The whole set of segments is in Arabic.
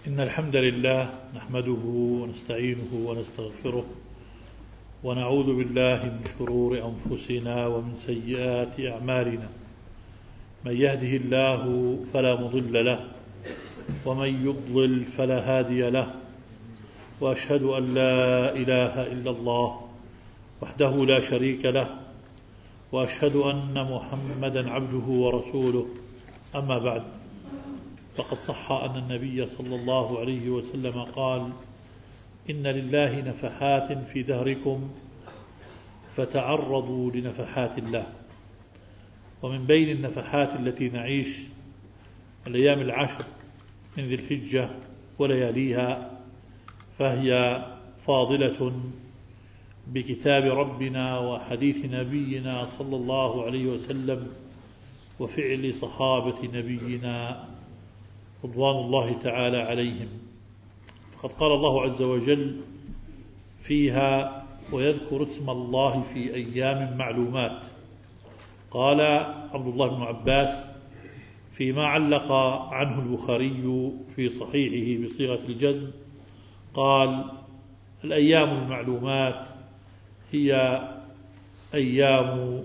إن الحمد لله نحمده ونستعينه ونستغفره ونعوذ بالله من شرور أنفسنا ومن سيئات أعمالنا. من يهده الله فلا مضل له ومن يضلل فلا هادي له، وأشهد أن لا إله إلا الله وحده لا شريك له، وأشهد أن محمدا عبده ورسوله. أما بعد، فقد صح أن النبي صلى الله عليه وسلم قال: إن لله نفحات في دهركم فتعرضوا لنفحات الله. ومن بين النفحات التي نعيش الأيام العشر من ذي الحجة ولياليها، فهي فاضلة بكتاب ربنا وحديث نبينا صلى الله عليه وسلم وفعل صحابة نبينا رضوان الله تعالى عليهم. فقد قال الله عز وجل فيها: ويذكر اسم الله في أيام معلومات. قال عبد الله بن عباس فيما علق عنه البخاري في صحيحه بصيغة الجزم، قال: الأيام المعلومات هي أيام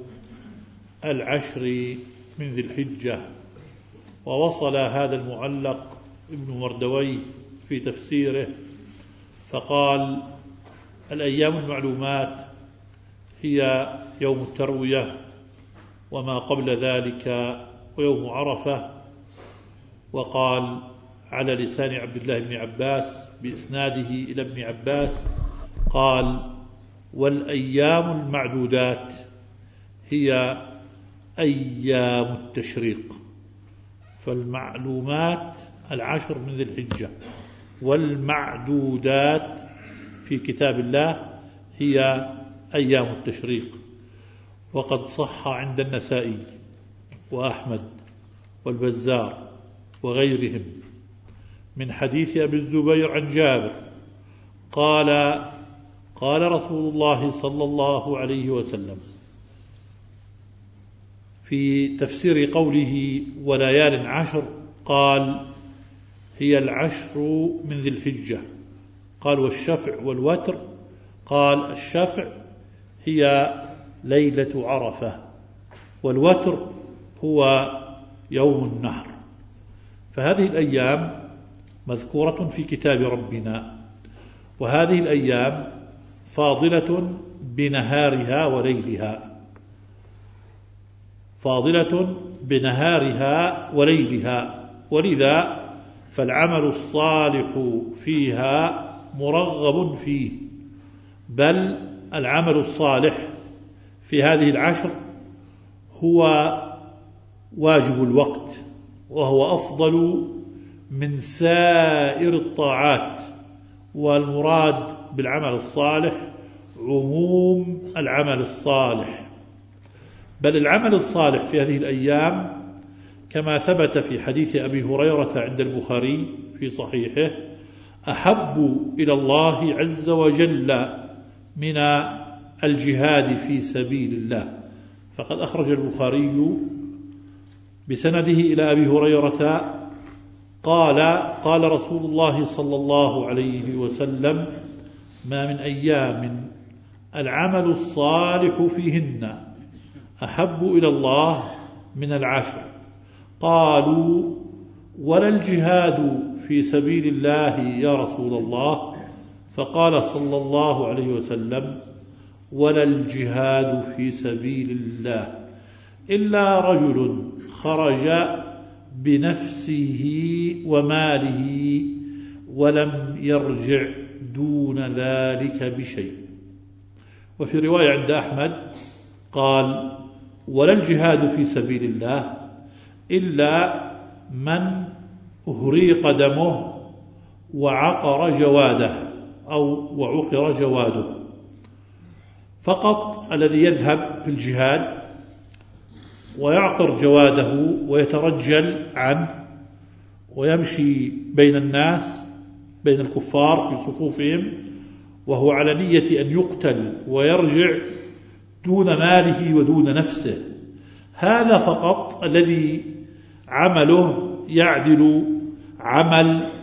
العشر من ذي الحجة. ووصل هذا المعلق ابن مردويه في تفسيره فقال: الأيام المعلومات هي يوم التروية وما قبل ذلك ويوم عرفة. وقال على لسان عبد الله بن عباس بإسناده إلى ابن عباس، قال: والأيام المعدودات هي أيام التشريق. فالمعلومات العشر من ذي الحجة، والمعدودات في كتاب الله هي أيام التشريق. وقد صح عند النسائي وأحمد والبزار وغيرهم من حديث أبي الزبير عن جابر قال: قال رسول الله صلى الله عليه وسلم في تفسير قوله وليال عشر، قال: هي العشر من ذي الحجة. قال: والشفع والوتر؟ قال: الشفع هي ليلة عرفة، والوتر هو يوم النحر. فهذه الأيام مذكورة في كتاب ربنا، وهذه الأيام فاضلة بنهارها وليلها، فاضلة بنهارها وليلها، ولذا فالعمل الصالح فيها مرغب فيه. بل العمل الصالح في هذه العشر هو واجب الوقت، وهو أفضل من سائر الطاعات. والمراد بالعمل الصالح عموم العمل الصالح. بل العمل الصالح في هذه الأيام كما ثبت في حديث أبي هريرة عند البخاري في صحيحه: أحب إلى الله عز وجل من الجهاد في سبيل الله. فقد أخرج البخاري بسنده إلى أبي هريرة قال: قال رسول الله صلى الله عليه وسلم: ما من أيام العمل الصالح فيهن أحب إلى الله من العشر. قالوا: ولا الجهاد في سبيل الله يا رسول الله؟ فقال صلى الله عليه وسلم: ولا الجهاد في سبيل الله إلا رجل خرج بنفسه وماله ولم يرجع دون ذلك بشيء. وفي رواية عند أحمد قال: ولا الجهاد في سبيل الله إلا من أهريق دمه وعقر جواده أو وعقر جواده. فقط الذي يذهب في الجهاد ويعقر جواده ويترجل عنه ويمشي بين الناس، بين الكفار في صفوفهم، وهو على نية أن يقتل ويرجع دون ماله ودون نفسه، هذا فقط الذي عمله يعدل عمل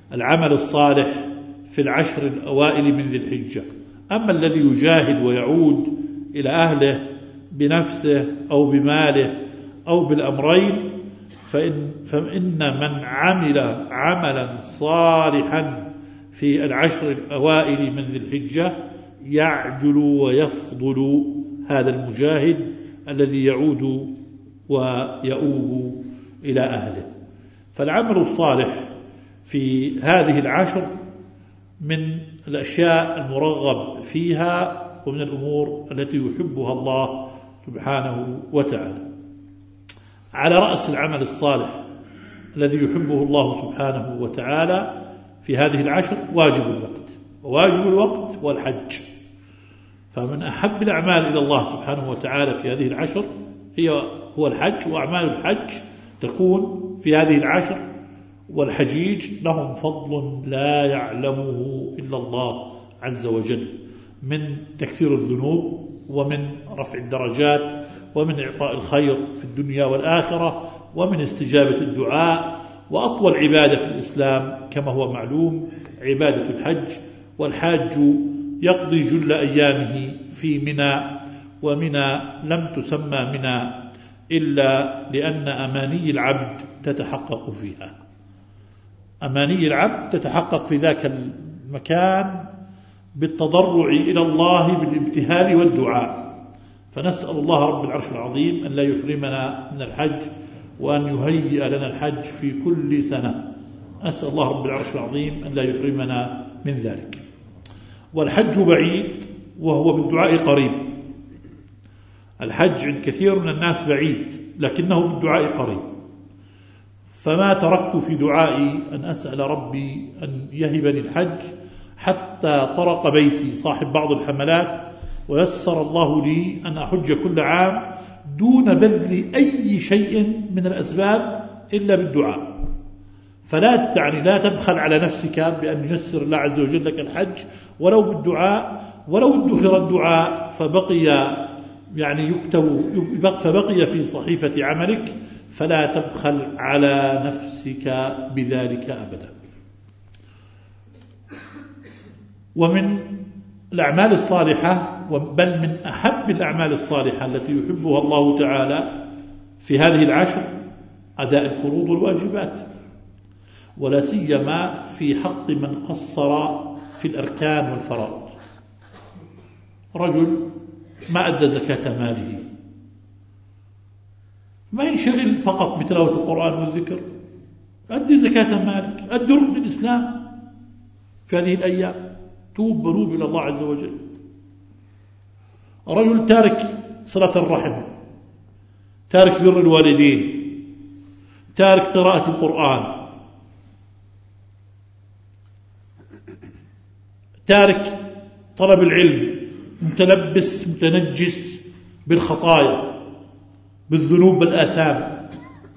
العمل الصالح في العشر الأوائل من ذي الحجة. أما الذي يجاهد ويعود إلى أهله بنفسه أو بماله أو بالأمرين فإن من عمل عملا صالحا في العشر الأوائل من ذي الحجة يعدل ويفضل هذا المجاهد الذي يعود ويؤوب إلى أهله. فالعمل الصالح في هذه العشر من الأشياء المرغب فيها ومن الأمور التي يحبها الله سبحانه وتعالى. على رأس العمل الصالح الذي يحبه الله سبحانه وتعالى في هذه العشر واجب الوقت، وواجب الوقت والحج. فمن أحب الأعمال إلى الله سبحانه وتعالى في هذه العشر هو الحج، وأعمال الحج تكون في هذه العشر، والحجيج لهم فضل لا يعلمه إلا الله عز وجل من تكفير الذنوب ومن رفع الدرجات ومن إعطاء الخير في الدنيا والآخرة ومن استجابة الدعاء. وأطول عبادة في الإسلام كما هو معلوم عبادة الحج، والحاج يقضي جل أيامه في منى، ومنى لم تسمى منى إلا لأن أماني العبد تتحقق فيها. أماني العبد تتحقق في ذاك المكان بالتضرع إلى الله بالابتهال والدعاء. فنسأل الله رب العرش العظيم أن لا يحرمنا من الحج، وأن يهيئ لنا الحج في كل سنة. أسأل الله رب العرش العظيم أن لا يحرمنا من ذلك. والحج بعيد وهو بالدعاء قريب. الحج عند كثير من الناس بعيد لكنه بالدعاء قريب. فما تركت في دعائي أن أسأل ربي أن يهبني الحج حتى طرق بيتي صاحب بعض الحملات ويسر الله لي أن أحج كل عام دون بذل أي شيء من الأسباب إلا بالدعاء. لا تبخل على نفسك بأن ييسر الله عز وجل لك الحج ولو بالدعاء، ولو ادخر الدعاء فبقي في صحيفة عملك، فلا تبخل على نفسك بذلك أبدا. ومن الأعمال الصالحة، بل من أحب الأعمال الصالحة التي يحبها الله تعالى في هذه العشر أداء الفروض والواجبات، ولا سيما في حق من قصر في الأركان والفرائض. رجل ما أدى زكاة ماله، ما ينشغل فقط بتلاوة القرآن والذكر، أدي زكاة مالك، أدي ركن الإسلام في هذه الأيام، توب إلى الله عز وجل. رجل تارك صلة الرحم، تارك بر الوالدين، تارك قراءة القرآن، تارك طلب العلم، متلبس متنجس بالخطايا بالذنوب بالآثام.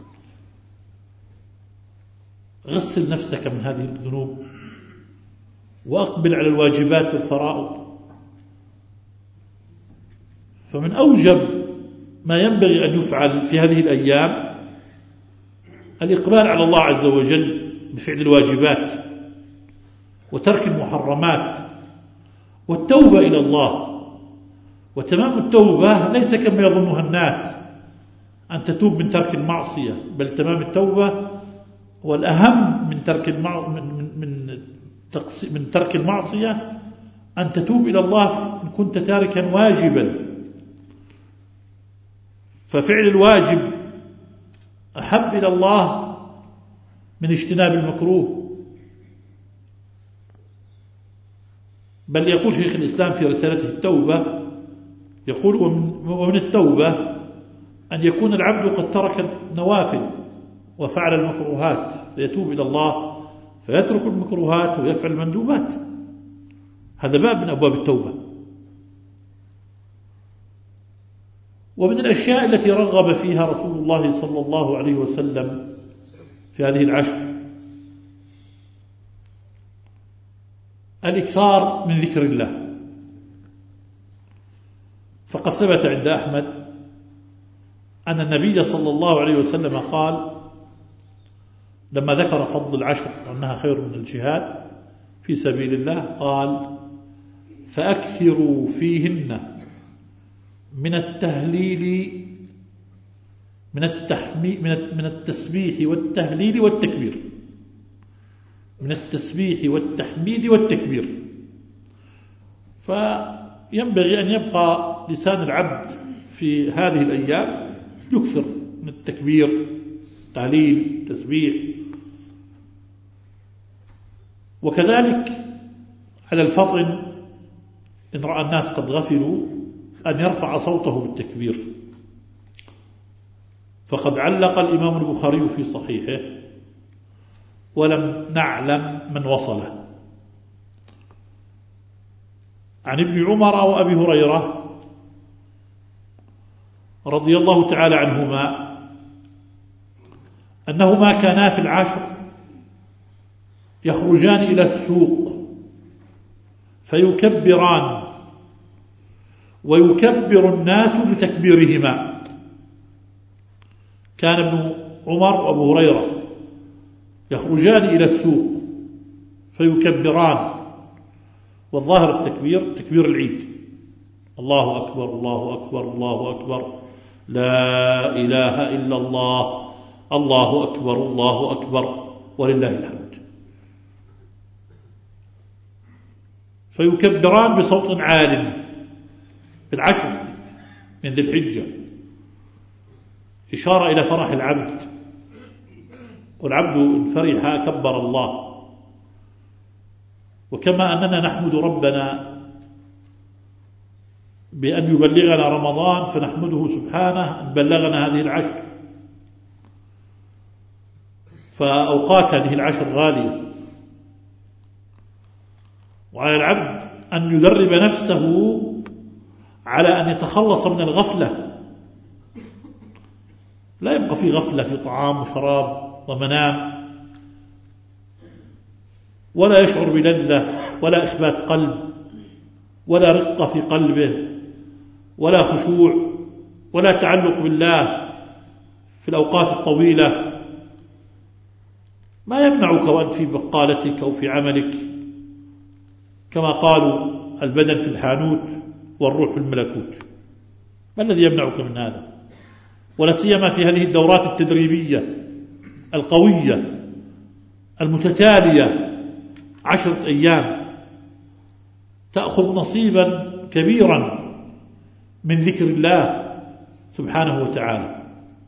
غسل نفسك من هذه الذنوب وأقبل على الواجبات والفرائض. فمن أوجب ما ينبغي أن يفعل في هذه الأيام الإقبال على الله عز وجل بفعل الواجبات وترك المحرمات والتوبة إلى الله. وتمام التوبة ليس كما يظنها الناس أن تتوب من ترك المعصية، بل تمام التوبة والأهم من ترك المعصية أن تتوب إلى الله إن كنت تاركا واجبا. ففعل الواجب أحب إلى الله من اجتناب المكروه. بل يقول شيخ الإسلام في رسالته التوبة، يقول ومن التوبة أن يكون العبد قد ترك النوافل وفعل المكروهات، فيتوب إلى الله فيترك المكروهات ويفعل المندوبات. هذا باب من أبواب التوبة. ومن الأشياء التي رغب فيها رسول الله صلى الله عليه وسلم في هذه العشر الإكثار من ذكر الله. فقد ثبت عند أحمد أن النبي صلى الله عليه وسلم قال: لما ذكر فضل العشر وأنها خير من الجهاد في سبيل الله قال فأكثروا فيهن من التهليل من التسبيح والتهليل والتكبير، من التسبيح والتحميد والتكبير. فينبغي أن يبقى لسان العبد في هذه الأيام يكثر من التكبير، تهليل، تسبيح. وكذلك على الفطن إن رأى الناس قد غفلوا أن يرفع صوته بالتكبير، فقد علق الإمام البخاري في صحيحه ولم نعلم من وصله عن ابن عمر وأبي هريرة رضي الله تعالى عنهما أنهما كانا في العشر يخرجان إلى السوق فيكبران ويكبر الناس بتكبيرهما. كان ابن عمر وأبو هريرة يخرجان إلى السوق فيكبران، والظاهر التكبير تكبير العيد، الله أكبر الله أكبر الله أكبر لا إله إلا الله الله أكبر الله أكبر ولله الحمد. فيكبران بصوت عال في العشر من ذي الحجة، إشارة إلى فرح العبد، والعبد إن فرح كبر الله. وكما أننا نحمد ربنا بأن يبلغنا رمضان فنحمده سبحانه أن بلغنا هذه العشر، فأوقات هذه العشر غالية، وعلى العبد أن يدرب نفسه على أن يتخلص من الغفلة، لا يبقى في غفلة في طعام وشراب ومنام، ولا يشعر بلذة ولا إثبات قلب ولا رقة في قلبه ولا خشوع ولا تعلق بالله في الأوقات الطويلة. ما يمنعك وأنت في بقالتك أو في عملك، كما قالوا البدن في الحانوت والروح في الملكوت. ما الذي يمنعك من هذا؟ ولا سيما في هذه الدورات التدريبية القوية المتتالية 10 أيام تأخذ نصيبا كبيرا من ذكر الله سبحانه وتعالى.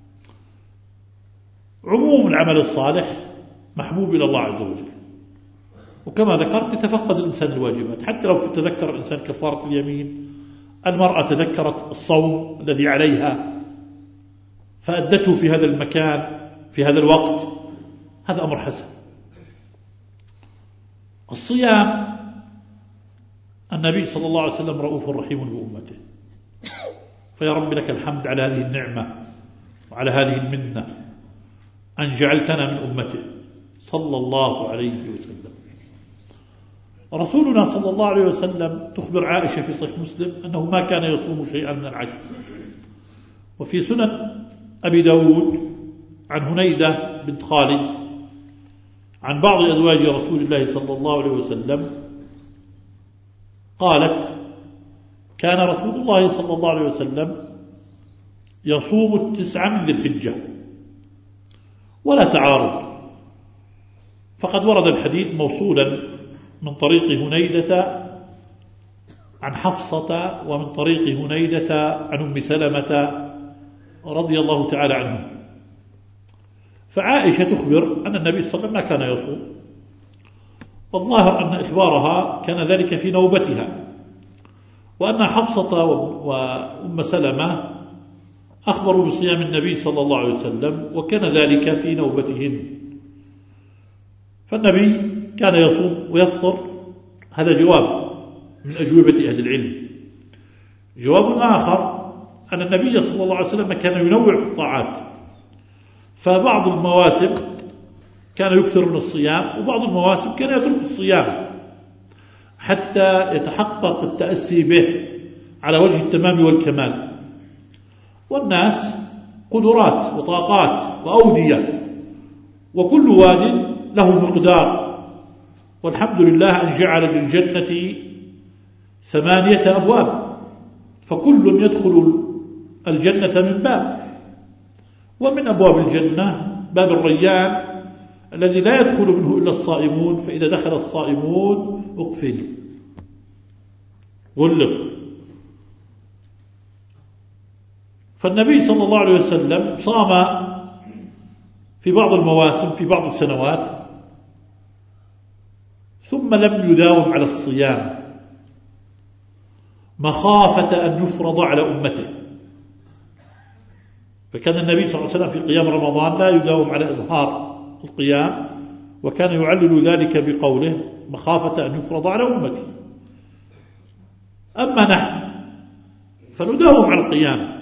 عموم العمل الصالح محبوب إلى الله عز وجل، وكما ذكرت يتفقد الإنسان الواجبات، حتى لو تذكر الإنسان كفارة اليمين، المرأة تذكرت الصوم الذي عليها فأدته في هذا المكان في هذا الوقت، هذا أمر حسن. الصيام النبي صلى الله عليه وسلم رؤوف رحيم بأمته، فيا رب لك الحمد على هذه النعمة وعلى هذه المنة أن جعلتنا من أمته صلى الله عليه وسلم. رسولنا صلى الله عليه وسلم تخبر عائشة في صحيح مسلم أنه ما كان يصوم شيئا من العشر. وفي سنن أبي داود عن هنيدة بنت خالد عن بعض أزواج رسول الله صلى الله عليه وسلم قالت كان رسول الله صلى الله عليه وسلم يصوم 9 من ذي الحجة ولا تعارض. فقد ورد الحديث موصولا من طريق هنيدة عن حفصة ومن طريق هنيدة عن أم سلمة رضي الله تعالى عنه. فعائشة تخبر أن النبي صلى الله عليه وسلم ما كان يصوم، والظاهر أن إخبارها كان ذلك في نوبتها، وأن حفصة وأم سلمة أخبروا بصيام النبي صلى الله عليه وسلم وكان ذلك في نوبتهن. فالنبي كان يصوم ويفطر. هذا جواب من أجوبة أهل العلم. جواب آخر أن النبي صلى الله عليه وسلم كان ينوع في الطاعات، فبعض المواسم كان يكثر من الصيام، وبعض المواسم كان يترك الصيام حتى يتحقق التأسي به على وجه التمام والكمال. والناس قدرات وطاقات وأودية، وكل واد له مقدار. والحمد لله أن جعل للجنة 8 أبواب، فكل يدخل الجنة من باب. ومن أبواب الجنة باب الريان الذي لا يدخل منه إلا الصائمون، فإذا دخل الصائمون أقفل غلق. فالنبي صلى الله عليه وسلم صام في بعض المواسم في بعض السنوات، ثم لم يداوم على الصيام مخافة أن يفرض على أمته. فكان النبي صلى الله عليه وسلم في قيام رمضان لا يداوم على إظهار القيام، وكان يعلل ذلك بقوله مخافة أن يفرض على أمتي. أما نحن فنداوم على القيام،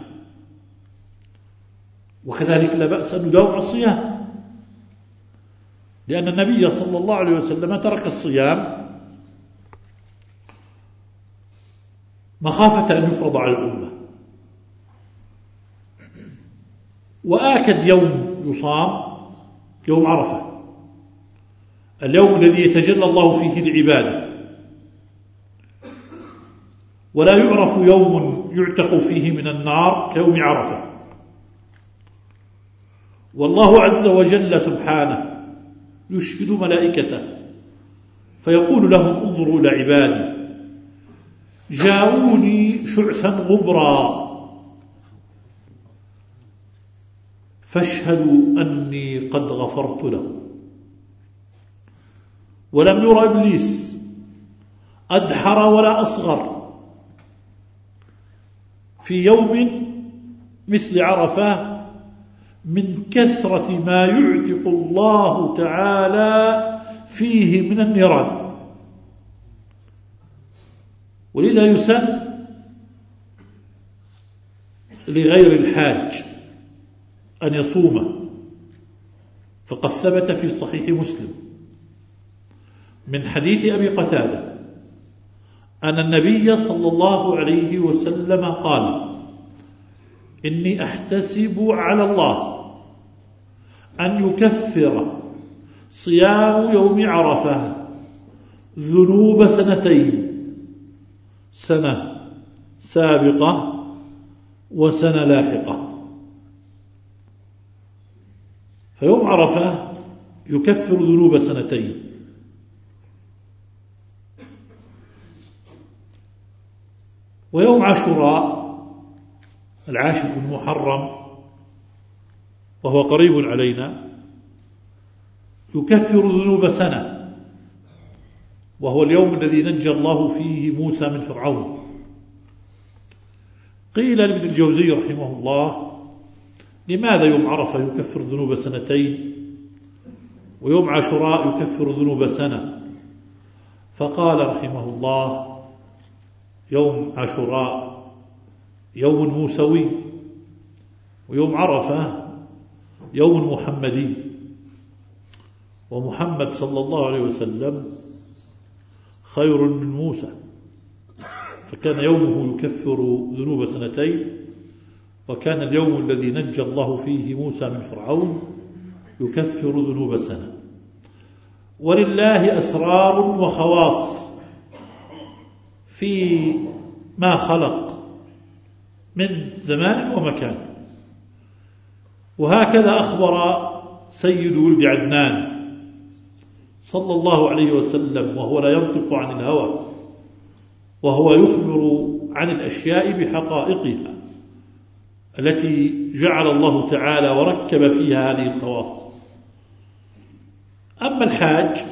وكذلك لا بأس أن نداوم على الصيام، لأن النبي صلى الله عليه وسلم ترك الصيام مخافة أن يفرض على الأمة. وآكد يوم يصام يوم عرفة، اليوم الذي يتجلى الله فيه لعباده، ولا يعرف يوم يعتق فيه من النار كيوم عرفة. والله عز وجل سبحانه يشهد ملائكته فيقول لهم انظروا إلى عبادي جاءوني شعثا غبرا فاشهدوا أني قد غفرت له. ولم ير إبليس أدحر ولا أصغر في يوم مثل عرفة من كثرة ما يعتق الله تعالى فيه من النيران. ولذا يسن لغير الحاج أن يصوم، فقد ثبت في صحيح مسلم من حديث أبي قتادة أن النبي صلى الله عليه وسلم قال إني أحتسب على الله أن يكفر صيام يوم عرفة ذنوب سنتين، سنة سابقة وسنة لاحقة. فيوم عرفة يكفر ذنوب سنتين. ويوم عاشوراء العاشر من محرم وهو قريب علينا يكفر ذنوب سنة، وهو اليوم الذي نجى الله فيه موسى من فرعون. قيل لابن الجوزي رحمه الله لماذا يوم عرفة يكفر ذنوب سنتين ويوم عاشوراء يكفر ذنوب سنة؟ فقال رحمه الله يوم عاشوراء يوم موسوي، ويوم عرفة يوم محمدي، ومحمد صلى الله عليه وسلم خير من موسى، فكان يومه يكفر ذنوب سنتين، وكان اليوم الذي نجى الله فيه موسى من فرعون يكفر ذنوب سنة. ولله أسرار وخواص في ما خلق من زمان ومكان. وهكذا أخبر سيد ولد عدنان صلى الله عليه وسلم وهو لا ينطق عن الهوى، وهو يخبر عن الأشياء بحقائقها التي جعل الله تعالى وركب فيها هذه الخواص. أما الحاج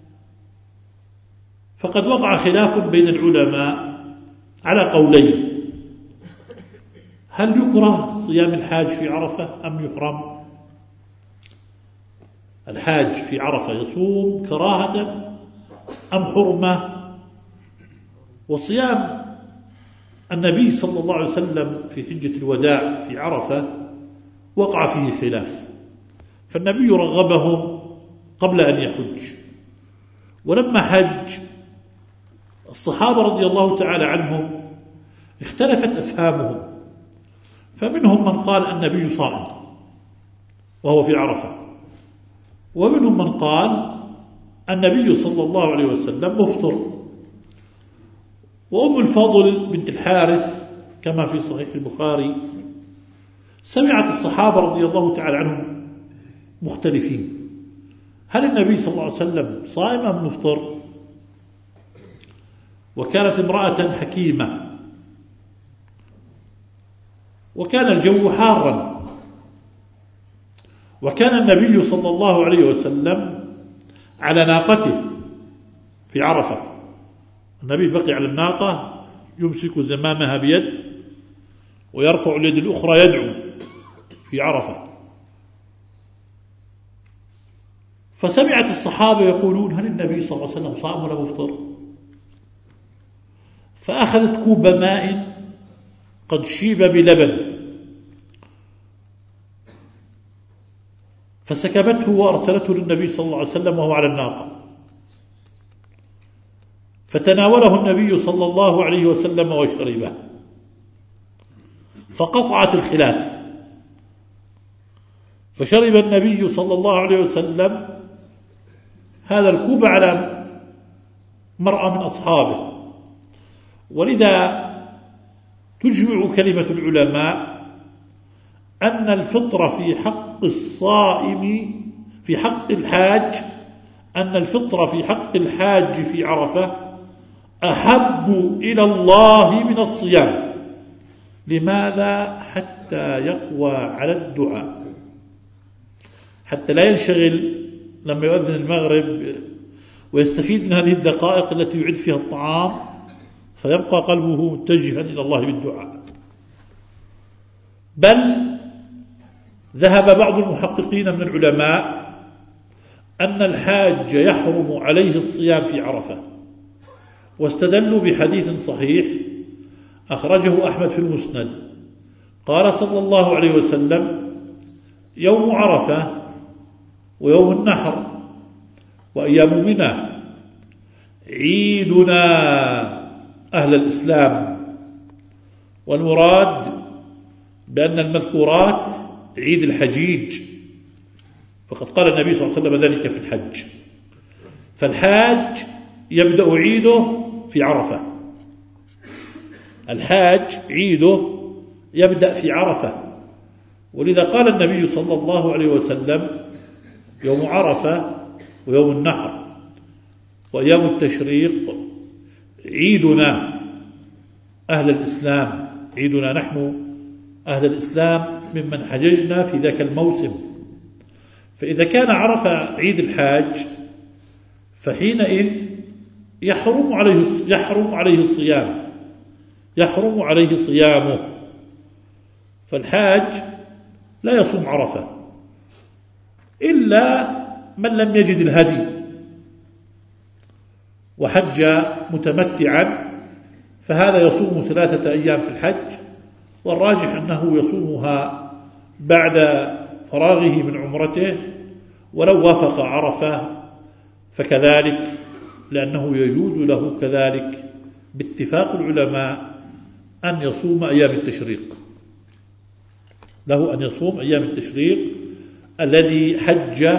فقد وقع خلاف بين العلماء على قولين: هل يكره صيام الحاج في عرفة أم يحرم؟ الحاج في عرفة يصوم كراهة أم حرمة؟ وصيام النبي صلى الله عليه وسلم في حجة الوداع في عرفة وقع فيه خلاف، فالنبي رغبهم قبل أن يحج. ولما حج الصحابة رضي الله تعالى عنهم اختلفت أفهامهم، فمنهم من قال النبي صائم وهو في عرفة، ومنهم من قال النبي صلى الله عليه وسلم مفطر. وأم الفضل بنت الحارث كما في صحيح البخاري سمعت الصحابة رضي الله تعالى عنهم مختلفين: هل النبي صلى الله عليه وسلم صائم أم مفطر؟ وكانت امرأة حكيمة، وكان الجو حارا، وكان النبي صلى الله عليه وسلم على ناقته في عرفة. النبي بقي على الناقة يمسك زمامها بيد ويرفع اليد الأخرى يدعو في عرفة. فسمعت الصحابة يقولون: هل النبي صلى الله عليه وسلم صائم ولا مفطر؟ فأخذت كوب ماء قد شيب بلبن فسكبته وأرسلته للنبي صلى الله عليه وسلم وهو على الناقة، فتناوله النبي صلى الله عليه وسلم وشربه، فقطعت الخلاف، فشرب النبي صلى الله عليه وسلم هذا الكوب على مرأة من أصحابه. ولذا تجمع كلمة العلماء أن الفطر في حق الصائم في حق الحاج، أن الفطر في حق الحاج في عرفة أحب إلى الله من الصيام. لماذا؟ حتى يقوى على الدعاء، حتى لا ينشغل لما يؤذن المغرب ويستفيد من هذه الدقائق التي يعد فيها الطعام فيبقى قلبه متجها إلى الله بالدعاء. بل ذهب بعض المحققين من العلماء أن الحاج يحرم عليه الصيام في عرفة، واستدلوا بحديث صحيح أخرجه أحمد في المسند قال صلى الله عليه وسلم: يوم عرفة ويوم النحر وأيام منى عيدنا أهل الإسلام. والمراد بأن المذكورات عيد الحجيج، فقد قال النبي صلى الله عليه وسلم ذلك في الحج. فالحاج يبدأ عيده في عرفة، الحاج عيده يبدأ في عرفة. ولذا قال النبي صلى الله عليه وسلم: يوم عرفة ويوم النحر وأيام التشريق عيدنا أهل الإسلام، عيدنا نحن أهل الإسلام ممن حججنا في ذاك الموسم. فإذا كان عرفة عيد الحاج فحينئذ يحرم عليه الصيام، يحرم عليه صيامه. فالحاج لا يصوم عرفة إلا من لم يجد الهدي وحج متمتعا، فهذا يصوم 3 أيام في الحج، والراجح أنه يصومها بعد فراغه من عمرته، ولو وافق عرفة فكذلك، لأنه يجوز له كذلك باتفاق العلماء أن يصوم أيام التشريق، له أن يصوم أيام التشريق الذي حج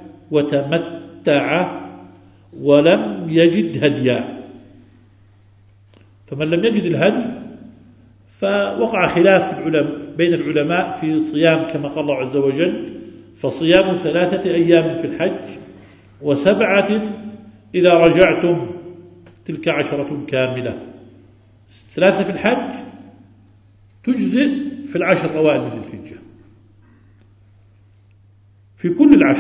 وتمتع ولم يجد هديا. فمن لم يجد الهدي فوقع خلاف بين العلماء في صيام كما قال الله عز وجل: فصيام 3 أيام في الحج و7 إذا رجعتم تلك 10 كاملة. 3 في الحج تجزئ في 10 أوائل من ذي الحجة، في كل 10،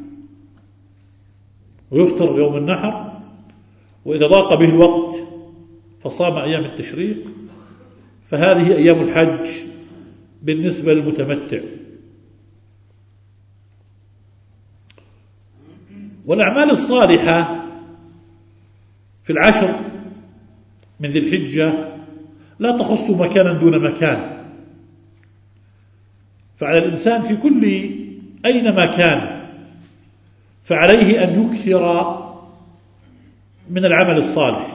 ويفطر يوم النحر، وإذا ضاق به الوقت فصام أيام التشريق، فهذه أيام الحج بالنسبة للمتمتع. والأعمال الصالحة في 10 من ذي الحجة لا تخص مكانا دون مكان، فعلى الإنسان في كل أينما كان فعليه أن يكثر من العمل الصالح.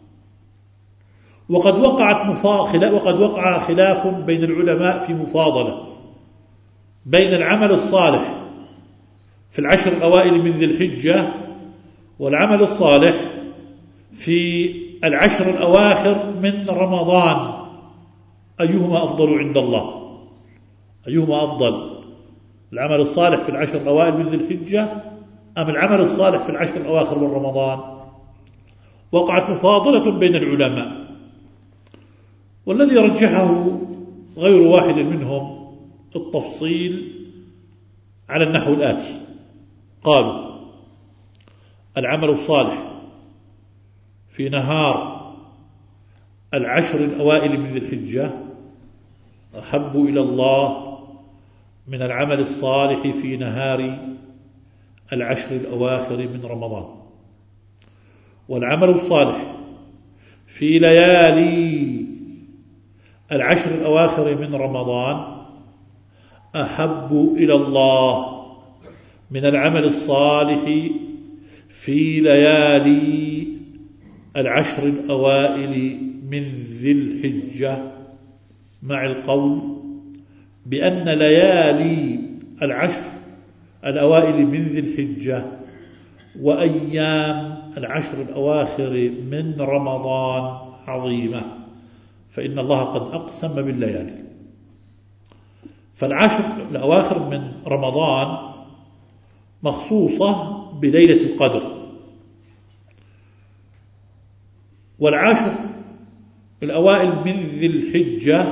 وقد وقع خلاف بين العلماء في مفاضلة بين العمل الصالح في العشر الأوائل من ذي الحجة، والعمل الصالح في العشر الأواخر من رمضان، أيهما أفضل عند الله؟ أيهما أفضل، العمل الصالح في العشر الأوائل من ذي الحجة أم العمل الصالح في العشر الأواخر من رمضان؟ وقعت مفاضلة بين العلماء، والذي رجحه غير واحد منهم التفصيل على النحو الآتي: قالوا العمل الصالح في نهار العشر الأوائل من ذي الحجة أحب إلى الله من العمل الصالح في نهار العشر الأواخر من رمضان، والعمل الصالح في ليالي العشر الأواخر من رمضان أحب إلى الله من العمل الصالح في ليالي العشر الأوائل من ذي الحجة، مع القول بأن ليالي العشر الأوائل من ذي الحجة وأيام العشر الأواخر من رمضان عظيمة، فإن الله قد أقسم بالليالي. فالعشر الأواخر من رمضان مخصوصة بليلة القدر، والعشر الأوائل من ذي الحجة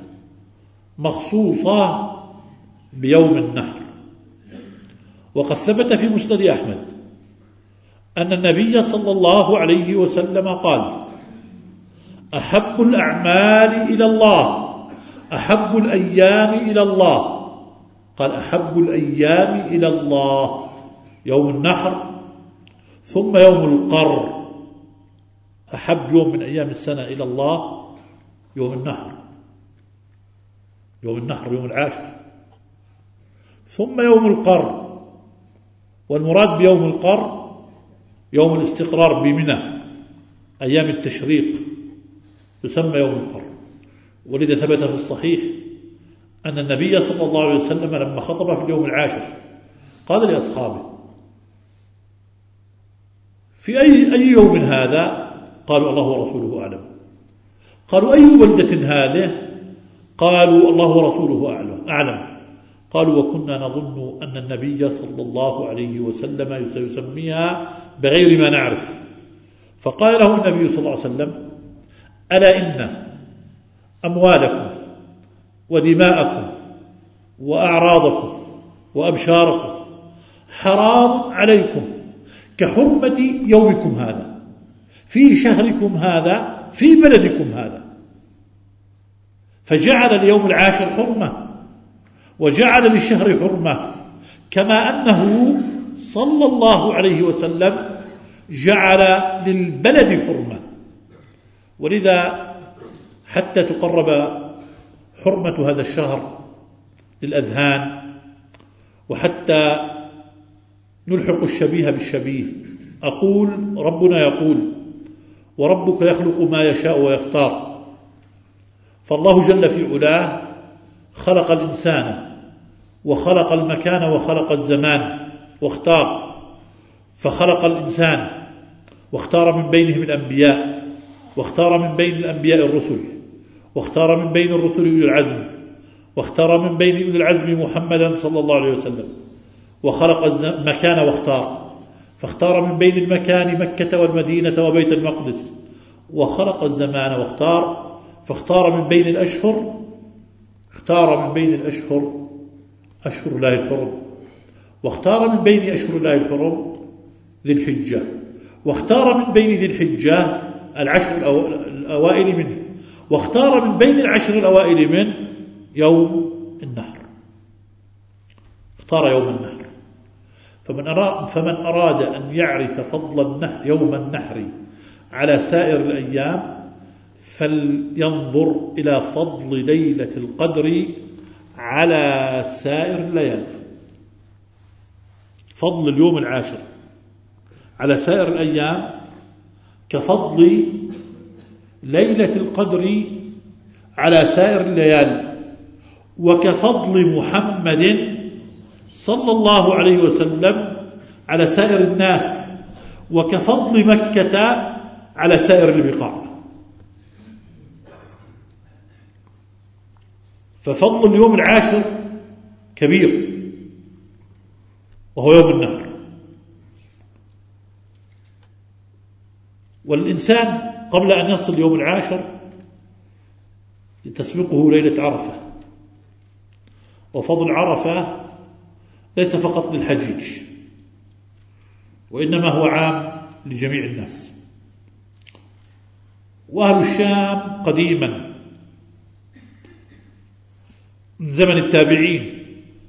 مخصوصة بيوم النحر. وقد ثبت في مسند أحمد أن النبي صلى الله عليه وسلم قال: أحب الأعمال إلى الله، أحب الأيام إلى الله، قال أحب الأيام إلى الله يوم النحر ثم يوم القر. أحب يوم من أيام السنة إلى الله يوم النحر، يوم النحر يوم العاشر، ثم يوم القر. والمراد بيوم القر يوم الاستقرار بمنى، أيام التشريق يسمى يوم القر. ولذا ثبت في الصحيح أن النبي صلى الله عليه وسلم لما خطب في اليوم العاشر قال لأصحابه: في أي يوم هذا؟ قالوا: الله ورسوله أعلم. قالوا: أي بلدة هذه؟ قالوا: الله ورسوله أعلم. قالوا: وكنا نظن أن النبي صلى الله عليه وسلم سيسميها بغير ما نعرف. فقال له النبي صلى الله عليه وسلم: ألا إن أموالكم ودماءكم وأعراضكم وأبشاركم حرام عليكم كحرمة يومكم هذا في شهركم هذا في بلدكم هذا. فجعل اليوم العاشر حرمة وجعل للشهر حرمة، كما أنه صلى الله عليه وسلم جعل للبلد حرمة. ولذا حتى تقرب حرمة هذا الشهر للأذهان، وحتى نلحق الشبيه بالشبيه، أقول ربنا يقول: وربك يخلق ما يشاء ويختار. فالله جل في علاه خلق الإنسان وخلق المكان وخلق الزمان واختار، فخلق الإنسان واختار من بينهم الأنبياء، واختار من بين الأنبياء الرسل، واختار من بين الرسل أولي العزم، واختار من بين أولي العزم محمدا صلى الله عليه وسلم، وخلق المكان واختار، فاختار من بين المكان مكة والمدينة وبيت المقدس، وخلق الزمان واختار، فاختار من بين الأشهر، اختار من بين الأشهر أشهر الله الحرم، واختار من بين أشهر الله الحرم ذي الحجة، واختار من بين ذي الحجة العشر الأوائل منه، واختار من بين العشر الأوائل منه يوم النحر، اختار يوم النحر. فمن أراد أن يعرف فضل النحر يوم النحر على سائر الأيام فلينظر إلى فضل ليلة القدر على سائر الليالي. فضل اليوم العاشر على سائر الأيام كفضل ليلة القدر على سائر الليالي، وكفضل محمد صلى الله عليه وسلم على سائر الناس، وكفضل مكة على سائر البقاع. ففضل اليوم العاشر كبير، وهو يوم النهر. والإنسان قبل أن يصل يوم العاشر تسبقه ليلة عرفة. وفضل عرفة ليس فقط للحجيج، وإنما هو عام لجميع الناس. وأهل الشام قديما من زمن التابعين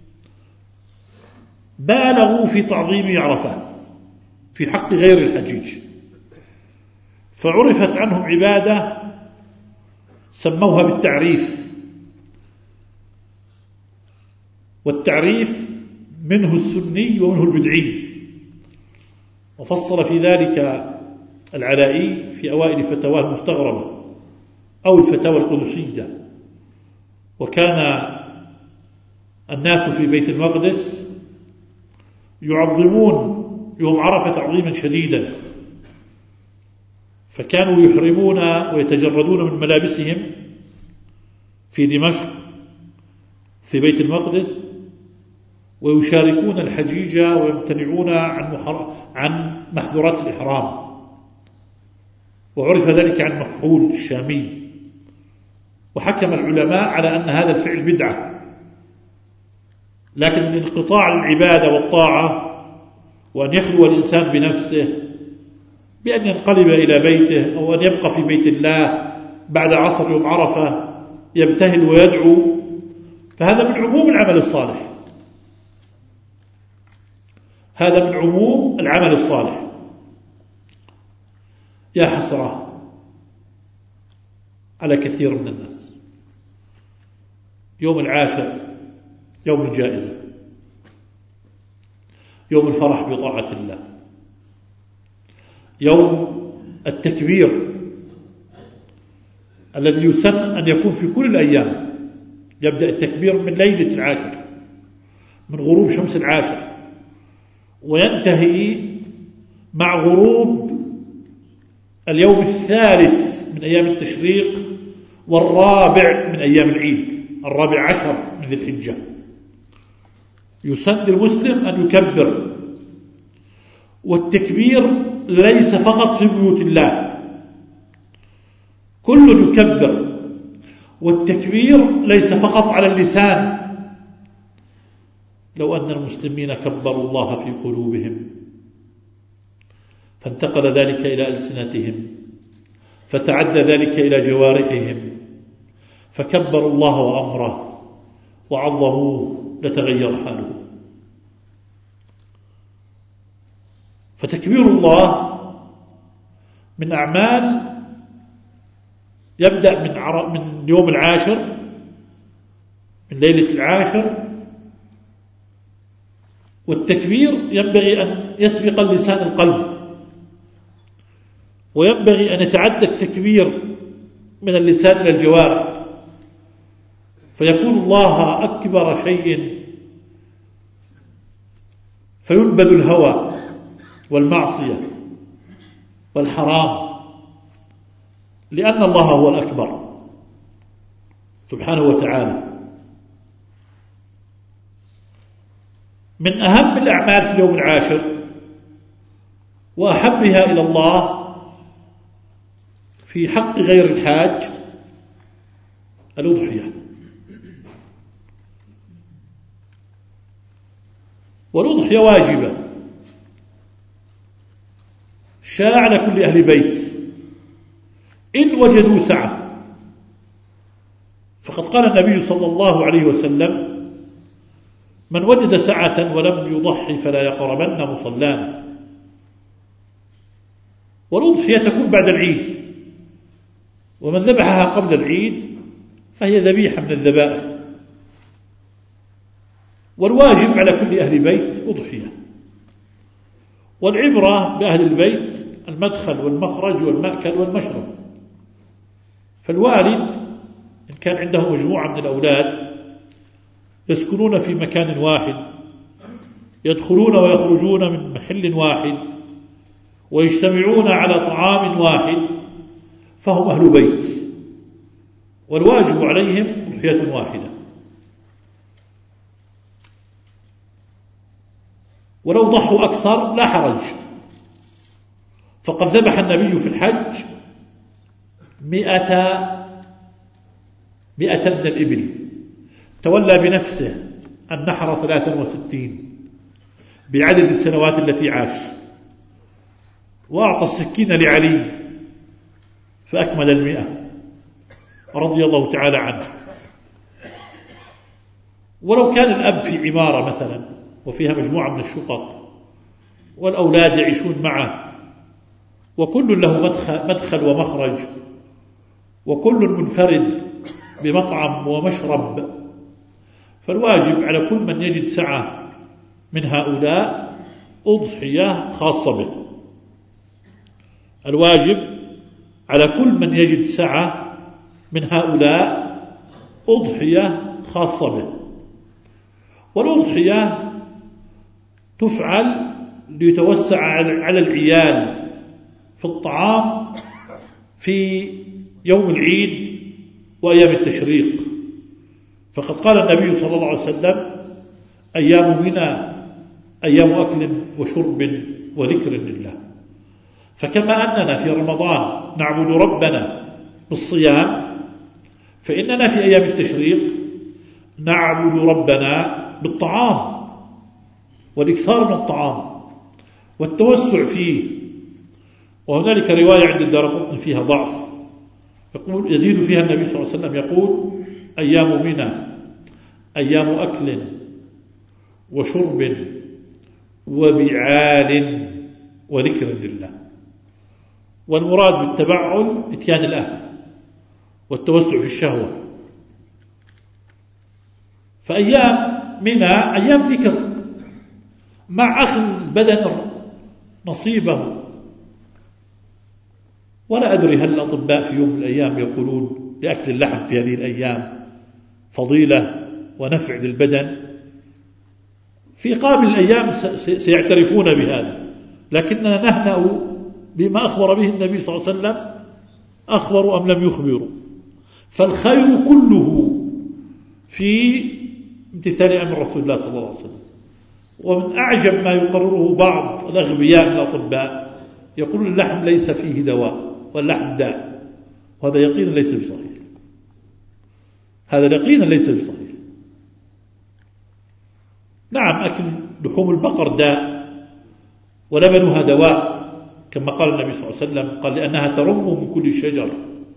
بالغوا في تعظيم عرفة في حق غير الحجيج، فعرفت عنهم عبادة سموها بالتعريف. والتعريف منه السني ومنه البدعي، وفصل في ذلك العلائي في أوائل فتاواه المستغربة أو الفتاوى القدسية. وكان الناس في بيت المقدس يعظمون يوم عرفة تعظيما شديدا، فكانوا يحرمون ويتجردون من ملابسهم في دمشق في بيت المقدس، ويشاركون الحجيج ويمتنعون عن محظورات الإحرام. وعرف ذلك عن مكحول الشامي. وحكم العلماء على أن هذا الفعل بدعة، لكن الانقطاع للعبادة والطاعة وأن يخلو الإنسان بنفسه بأن ينقلب إلى بيته أو أن يبقى في بيت الله بعد عصر يوم عرفة يبتهل ويدعو، فهذا من عموم العمل الصالح. هذا من عموم العمل الصالح. يا حسرة على كثير من الناس، يوم العاشر يوم الجائزة، يوم الفرح بطاعة الله، يوم التكبير الذي يسن أن يكون في كل الأيام. يبدأ التكبير من ليلة العاشر، من غروب شمس العاشر، وينتهي مع غروب اليوم الثالث من أيام التشريق والرابع من أيام العيد، 14 من ذي الحجة. يسن المسلم أن يكبر، والتكبير ليس فقط في بيوت الله، كل يكبر، والتكبير ليس فقط على اللسان. لو أن المسلمين كبروا الله في قلوبهم فانتقل ذلك إلى ألسنتهم، فتعدى ذلك إلى جوارحهم، فكبروا الله وأمره وعظموه، لتغير حاله. فتكبير الله من أعمال يبدأ من يوم العاشر، من ليلة العاشر. والتكبير ينبغي أن يسبق اللسان القلب، وينبغي أن يتعدى التكبير من اللسان إلى الجوارح، فيكون الله أكبر شيء، فينبذ الهوى والمعصية والحرام، لأن الله هو الأكبر سبحانه وتعالى. من أهم الأعمال في اليوم العاشر وأحبها إلى الله في حق غير الحاج الأضحية. والأضحية واجبة شاع على كل أهل بيت إن وجدوا سعة. فقد قال النبي صلى الله عليه وسلم: من وجد سعة ولم يضحي فلا يقربن مصلانا. والأضحية تكون بعد العيد، ومن ذبحها قبل العيد فهي ذبيحة من الذبائح. والواجب على كل أهل بيت أضحية. والعبرة بأهل البيت المدخل والمخرج والمأكل والمشرب. فالوالد إن كان عنده مجموعة من الأولاد يسكنون في مكان واحد يدخلون ويخرجون من محل واحد ويجتمعون على طعام واحد فهم أهل بيت، والواجب عليهم أضحية واحدة. ولو ضحوا أكثر لا حرج، فقد ذبح النبي في الحج 100 من الإبل، تولى بنفسه النحر 63 بعدد السنوات التي عاش، وأعطى السكين لعلي فأكمل 100 رضي الله تعالى عنه. ولو كان الأب في عمارة مثلا وفيها مجموعة من الشقق والأولاد يعيشون معه وكل له مدخل ومخرج وكل منفرد بمطعم ومشرب، فالواجب على كل من يجد سعة من هؤلاء أضحية خاصة به. الواجب على كل من يجد سعة من هؤلاء أضحية خاصة به. والأضحية تفعل ليتوسع على العيال في الطعام في يوم العيد وأيام التشريق، فقد قال النبي صلى الله عليه وسلم: أيام منى أيام أكل وشرب وذكر لله. فكما أننا في رمضان نعبد ربنا بالصيام، فإننا في أيام التشريق نعبد ربنا بالطعام والإكثار من الطعام والتوسع فيه. وهنالك رواية عند الدارقطني فيها ضعف، يقول يزيد فيها النبي صلى الله عليه وسلم يقول: أيام منى أيام أكل وشرب وبعال وذكر لله. والمراد بالتبعل إتيان الأهل والتوسع في الشهوة. فأيام منى أيام ذكر مع أخذ البدن نصيبه. ولا أدري هل الأطباء في يوم من الأيام يقولون لأكل اللحم في هذه الأيام فضيلة ونفع للبدن؟ في قابل الأيام سيعترفون بهذا، لكننا نهنأ بما أخبر به النبي صلى الله عليه وسلم، أخبروا أم لم يخبروا. فالخير كله في امتثال أمر رسول الله صلى الله عليه وسلم. ومن أعجب ما يقرره بعض الأغبياء من الأطباء، يقول اللحم ليس فيه دواء واللحم داء، وهذا يقينا ليس بصحيح. هذا يقينا ليس بصحيح. نعم، أكل لحوم البقر داء ولبنها دواء، كما قال النبي صلى الله عليه وسلم، قال: لأنها ترم من كل شجر.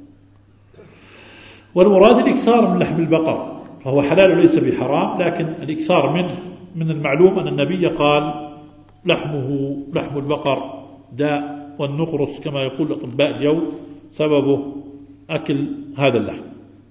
والمراد الإكثار من لحم البقر، فهو حلال وليس بحرام، لكن الإكثار منه من المعلوم أن النبي قال: لحم البقر داء، والنقرس كما يقول الأطباء اليوم سببه أكل هذا اللحم.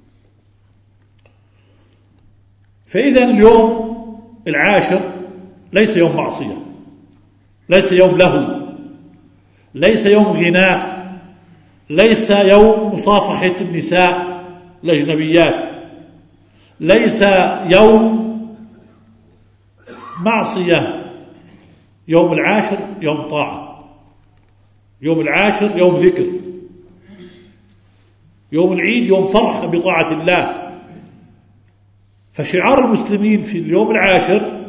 فإذا اليوم العاشر ليس يوم معصية، ليس يوم لهو، ليس يوم غناء، ليس يوم مصافحة النساء الأجنبيات، ليس يوم معصية. يوم العاشر يوم طاعة، يوم العاشر يوم ذكر، يوم العيد يوم فرح بطاعة الله. فشعار المسلمين في اليوم العاشر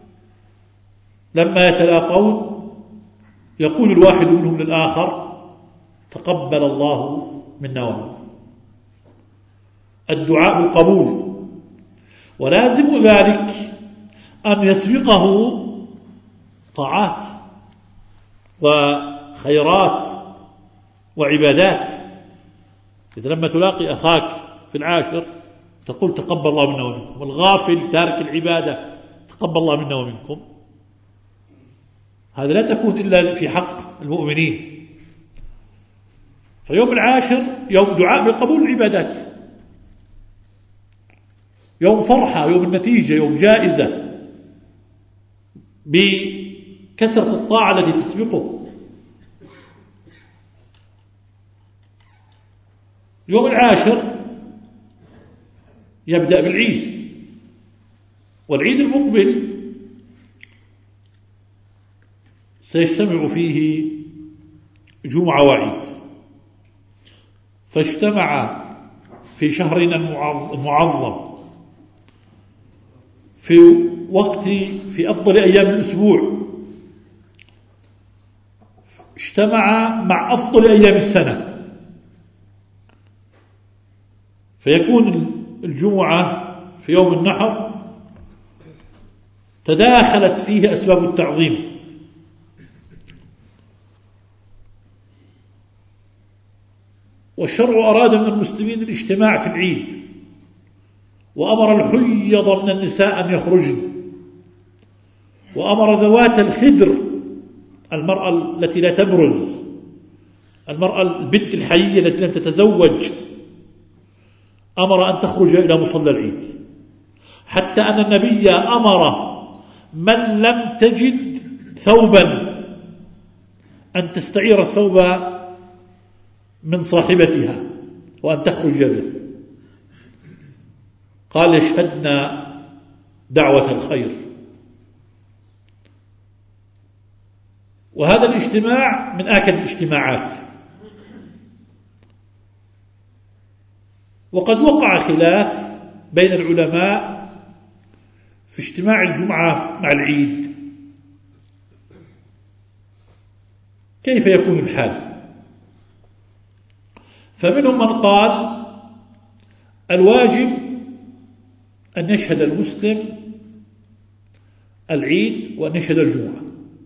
لما يتلاقون يقول الواحد منهم للآخر: تقبل الله منا ومنكم. الدعاء قبول، ولازم ذلك أن يسبقه طاعات وخيرات وعبادات. إذا لما تلاقي أخاك في العاشر تقول: تقبل الله منا ومنكم، والغافل تارك العبادة تقبل الله منا ومنكم، هذا لا تكون إلا في حق المؤمنين. فيوم العاشر يوم دعاء بقبول العبادات، يوم فرحة، يوم النتيجة، يوم جائزة بكثرة الطاعة التي تسبقه. يوم العاشر يبدأ بالعيد، والعيد المقبل سيجتمع فيه جمعة وعيد، فاجتمع في شهرنا المعظم في أفضل أيام الأسبوع، اجتمع مع أفضل أيام السنة، فيكون الجمعة في يوم النحر تداخلت فيه أسباب التعظيم، والشرع أراد من المسلمين الاجتماع في العيد، وأمر الحيض من النساء أن يخرجن، وأمر ذوات الخدر، المرأة التي لا تبرز، المرأة البنت الحيية التي لم تتزوج، أمر أن تخرج إلى مصلى العيد، حتى أن النبي أمر من لم تجد ثوبا أن تستعير الثوب من صاحبتها وأن تخرج به، قال اشهدنا دعوة الخير. وهذا الاجتماع من آكد الاجتماعات. وقد وقع خلاف بين العلماء في اجتماع الجمعة مع العيد، كيف يكون الحال؟ فمنهم من قال الواجب أن يشهد المسلم العيد وأن يشهد الجمعة،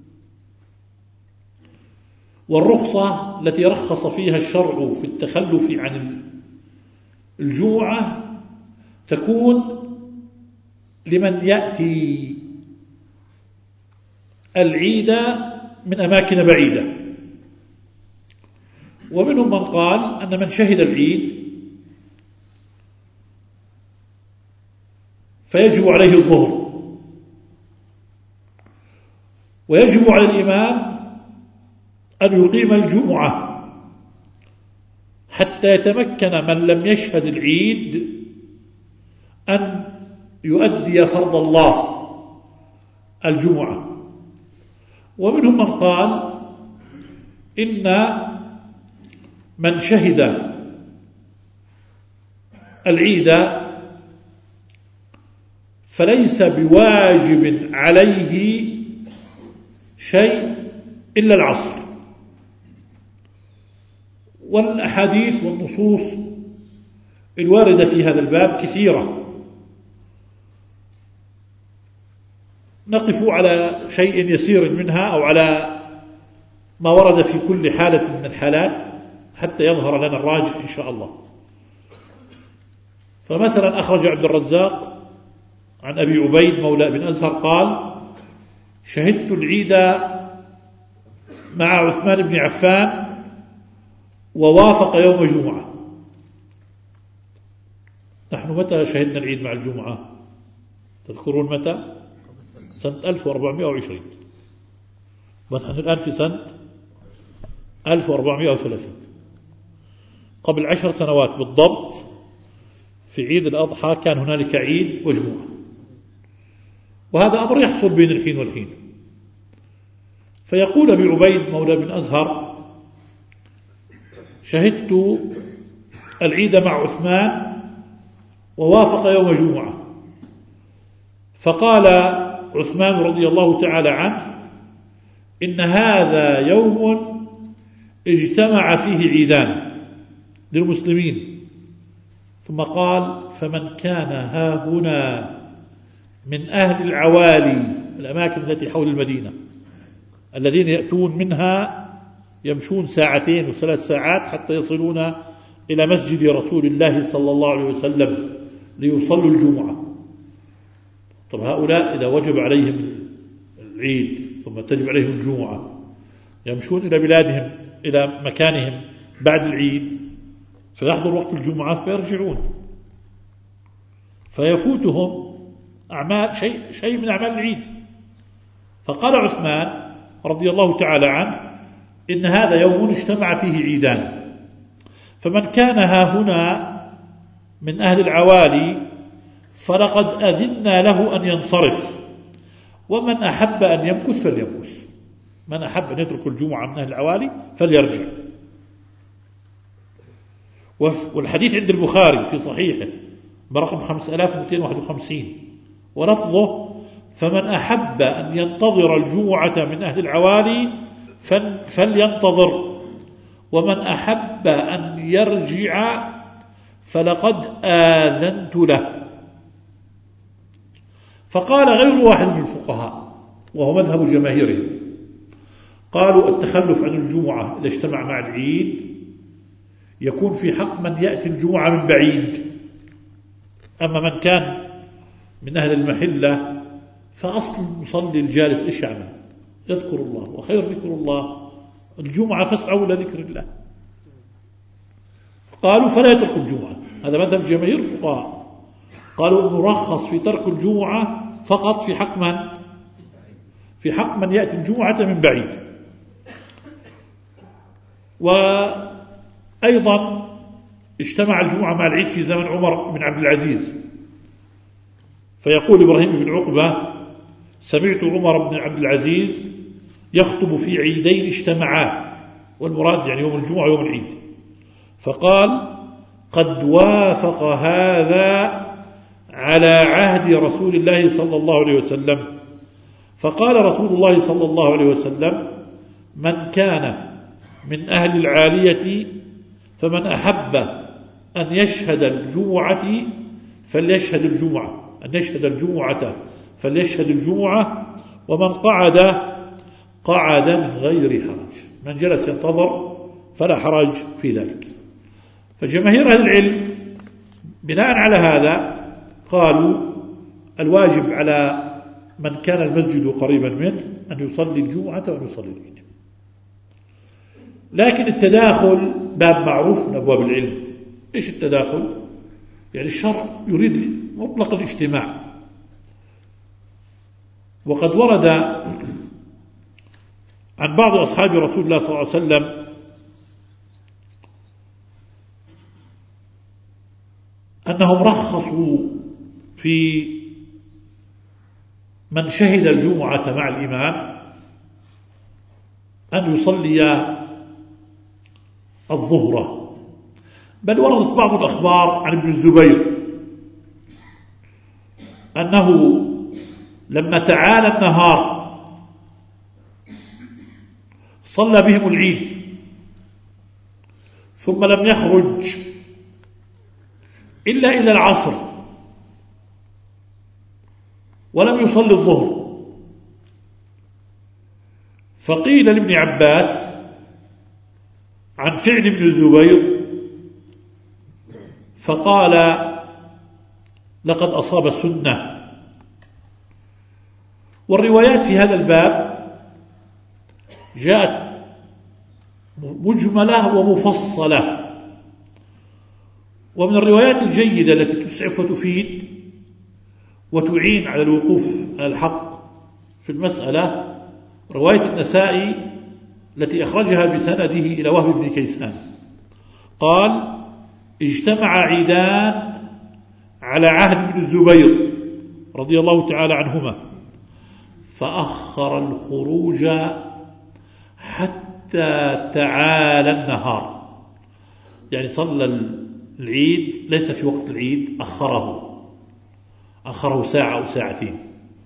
والرخصة التي رخص فيها الشرع في التخلف عن الجمعة تكون لمن يأتي العيد من أماكن بعيدة. ومنهم من قال أن من شهد العيد فيجب عليه الظهر، ويجب على الإمام أن يقيم الجمعة حتى يتمكن من لم يشهد العيد أن يؤدي فرض الله الجمعة. ومنهم من قال إن من شهد العيد فليس بواجب عليه شيء إلا العصر. والأحاديث والنصوص الواردة في هذا الباب كثيرة، نقف على شيء يسير منها أو على ما ورد في كل حالة من الحالات حتى يظهر لنا الراجح إن شاء الله. فمثلا أخرج عبد الرزاق عن أبي عبيد مولى بن أزهر قال شهدت العيد مع عثمان بن عفان ووافق يوم جمعة. نحن متى شهدنا العيد مع الجمعة؟ تذكرون متى؟ سنة 1420. نحن الآن في سنة 1430، قبل 10 سنوات بالضبط في عيد الأضحى كان هنالك عيد وجمعة، وهذا أمر يحصل بين الحين والحين. فيقول أبي عبيد مولى بن أزهر شهدت العيد مع عثمان ووافق يوم جمعة، فقال عثمان رضي الله تعالى عنه إن هذا يوم اجتمع فيه عيدان للمسلمين، ثم قال فمن كان هاهنا من أهل العوالي الأماكن التي حول المدينة الذين يأتون منها يمشون 2 و3 ساعات حتى يصلون إلى مسجد رسول الله صلى الله عليه وسلم ليصلوا الجمعة. طب هؤلاء إذا وجب عليهم العيد ثم تجب عليهم الجمعة يمشون إلى بلادهم إلى مكانهم بعد العيد، فيحضر وقت الجمعة فيرجعون، فيفوتهم أعمال شيء من أعمال العيد. فقال عثمان رضي الله تعالى عنه إن هذا يوم اجتمع فيه عيدان، فمن كان هاهنا من أهل العوالي فلقد أذنا له أن ينصرف، ومن أحب أن يمكث فليمكث. من أحب أن يترك الجمعة من أهل العوالي فليرجع. والحديث عند البخاري في صحيحه برقم 5251 ولفظه: فمن أحب أن ينتظر الجمعة من أهل العوالي فلينتظر، ومن أحب أن يرجع فلقد آذنت له. فقال غير واحد من الفقهاء وهو مذهب جماهيرهم، قالوا التخلف عن الجمعة إذا اجتمع مع العيد يكون في حق من يأتي الجمعة من بعيد، أما من كان من أهل المحلة فأصل المصلي الجالس إيش يعمل؟ يذكر الله، وخير ذكر الله الجمعة، فاسعوا إلى ذكر الله. قالوا فلا يترك الجمعة، هذا مذهب جماهير الفقهاء، قالوا إنه رخص في ترك الجمعة فقط في حق من؟ في حق من يأتي الجمعة من بعيد. وأيضا اجتمع الجمعة مع العيد في زمن عمر بن عبد العزيز، فيقول إبراهيم بن عقبة: سمعت عمر بن عبد العزيز يخطب في عيدين اجتمعا، والمراد يعني يوم الجمعة ويوم العيد، فقال: قد وافق هذا على عهد رسول الله صلى الله عليه وسلم. فقال رسول الله صلى الله عليه وسلم: من كان من أهل العالية فمن أحب أن يشهد الجمعة فليشهد الجمعة، أن يشهد الجمعة فليشهد الجمعة، ومن قعد من غير حرج، من جلس ينتظر فلا حرج في ذلك. فجماهير أهل العلم بناء على هذا قالوا الواجب على من كان المسجد قريبا منه أن يصلي الجمعة وأن يصلي العيد. لكن التداخل باب معروف من أبواب العلم. إيش التداخل؟ يعني الشرع يريد مطلق الاجتماع، وقد ورد عن بعض أصحاب رسول الله صلى الله عليه وسلم أنهم رخصوا في من شهد الجمعة مع الإمام أن يصلي الظهر، بل وردت بعض الأخبار عن ابن الزبير أنه لما تعالى النهار صلى بهم العيد ثم لم يخرج إلا إلى العصر ولم يصلي الظهر، فقيل لابن عباس عن فعل ابن الزبير فقال: لقد أصاب سنة. والروايات في هذا الباب جاءت مجملة ومفصلة، ومن الروايات الجيدة التي تسعف وتفيد وتعين على الوقوف على الحق في المسألة رواية النسائي التي أخرجها بسنده إلى وهب بن كيسان، قال: اجتمع عيدان على عهد ابن الزبير رضي الله تعالى عنهما، فأخر الخروج حتى تعالى النهار، يعني صلى العيد ليس في وقت العيد، أخره ساعة أو ساعتين،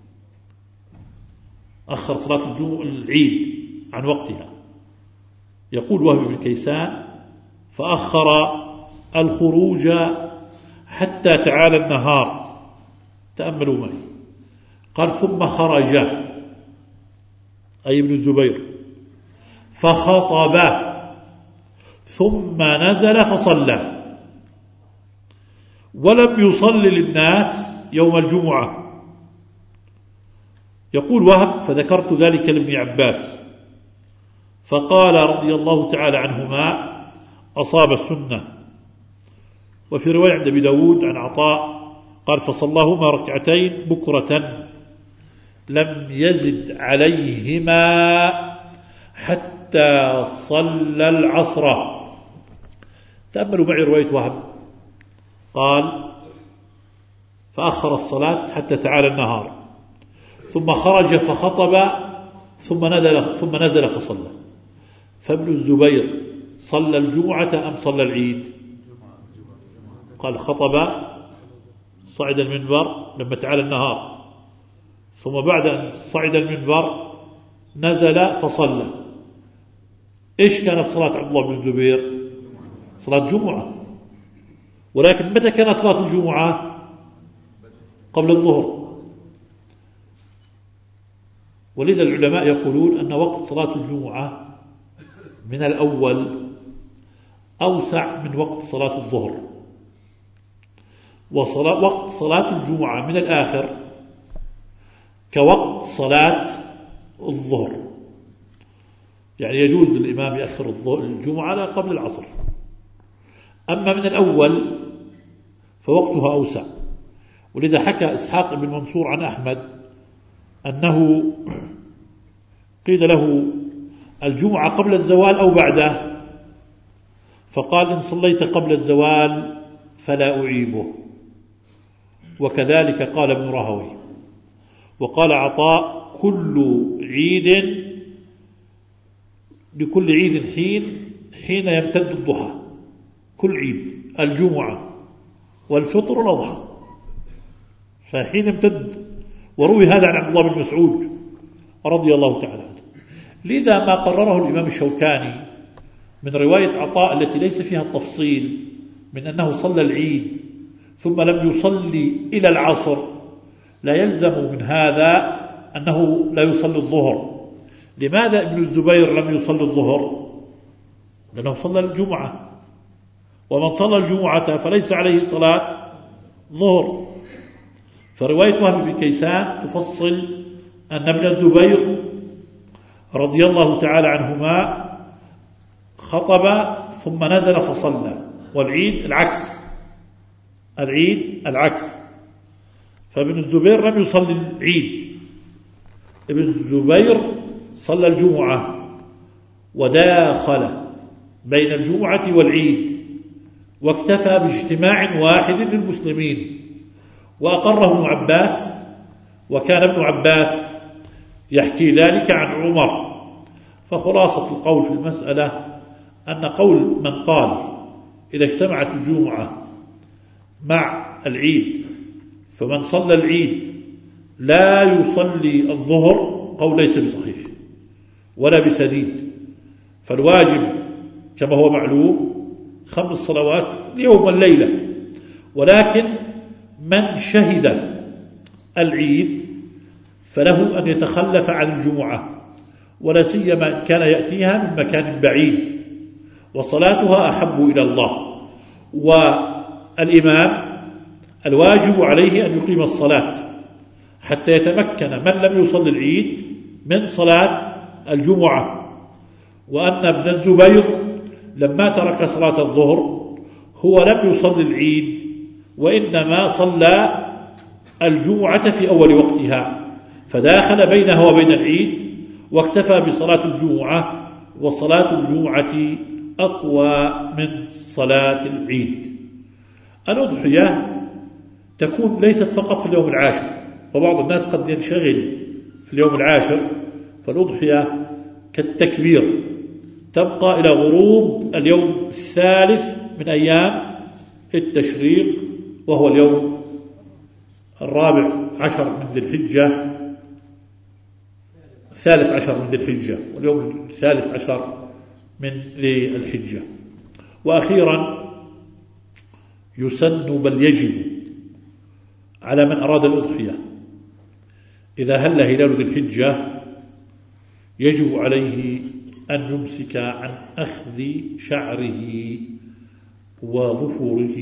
أخر صلاة العيد عن وقتها. يقول وهب بن كيسان: فأخر الخروج حتى تعالى النهار. تأملوا معي، قال: ثم خرج أي ابن الزبير فخطب ثم نزل فصلى، ولم يصلي للناس يوم الجمعة. يقول وهب: فذكرت ذلك لابن عباس فقال رضي الله تعالى عنهما: أصاب السنة. وفي رواية عند أبي داود عن عطاء قال: فصلاهما ركعتين بكرة لم يزد عليهما حتى صلى العصر. تأملوا معي رواية وهب، قال: فأخر الصلاة حتى تعالى النهار، ثم خرج فخطب ثم نزل فصلى. فابن الزبير صلى الجمعة أم صلى العيد؟ قال خطب صعد المنبر لما تعالى النهار، ثم بعد أن صعد المنبر نزل فصلى. إيش كانت صلاة عبد الله بن الزبير؟ صلاة جمعة. ولكن متى كانت صلاة الجمعة؟ قبل الظهر. ولذا العلماء يقولون أن وقت صلاة الجمعة من الأول أوسع من وقت صلاة الظهر، ووقت صلاة الجمعة من الآخر كوقت صلاة الظهر، يعني يجوز للإمام يأخر الجمعة قبل العصر. أما من الأول فوقتها أوسع. ولذا حكى إسحاق بن منصور عن أحمد أنه قيل له الجمعة قبل الزوال أو بعده، فقال إن صليت قبل الزوال فلا أعيبه. وكذلك قال ابن رهوي. وقال عطاء لكل عيد حين يمتد الضحى، كل عيد الجمعة والفطر والأضحى فحين يمتد. وروي هذا عن عبد الله بن مسعود رضي الله تعالى عنه. لذا ما قرره الإمام الشوكاني من رواية عطاء التي ليس فيها التفصيل من أنه صلى العيد ثم لم يصلي إلى العصر، لا يلزم من هذا أنه لا يصلي الظهر. لماذا ابن الزبير لم يصلي الظهر؟ لأنه صلى الجمعة، ومن صلى الجمعة فليس عليه صلاة ظهر. فرواية وهب بن كيسان تفصل أن ابن الزبير رضي الله تعالى عنهما خطب ثم نزل فصلى، والعيد العكس. فابن الزبير لم يصلي العيد، ابن الزبير صلى الجمعة وداخل بين الجمعة والعيد، واكتفى باجتماع واحد للمسلمين، وأقره ابن عباس. وكان ابن عباس يحكي ذلك عن عمر. فخلاصة القول في المسألة أن قول من قال إذا اجتمعت الجمعة مع العيد فمن صلى العيد لا يصلي الظهر قول ليس بصحيح ولا بسديد. فالواجب كما هو معلوم 5 صلوات اليوم والليلة، ولكن من شهد العيد فله أن يتخلف عن الجمعة، ولا سيما إن كان يأتيها من مكان بعيد وصلاتها أحب إلى الله. والإمام الواجب عليه أن يقيم الصلاة حتى يتمكن من لم يصلي العيد من صلاة الجمعة. وأن ابن الزبير لما ترك صلاة الظهر هو لم يصلي العيد، وإنما صلى الجمعة في أول وقتها، فداخل بينها وبين العيد واكتفى بصلاة الجمعة، وصلاة الجمعة أقوى من صلاة العيد. الأضحية تكون ليست فقط في اليوم العاشر، وبعض الناس قد ينشغل في اليوم العاشر، فالأضحية كالتكبير تبقى إلى غروب اليوم الثالث من أيام التشريق، وهو اليوم 14 من ذي الحجة، 13 من ذي الحجة، واليوم 13 من ذي الحجة. وأخيرا يسن بل يجب على من أراد الأضحية إذا هل هلال ذي الحجة يجب عليه أن يمسك عن أخذ شعره وظفره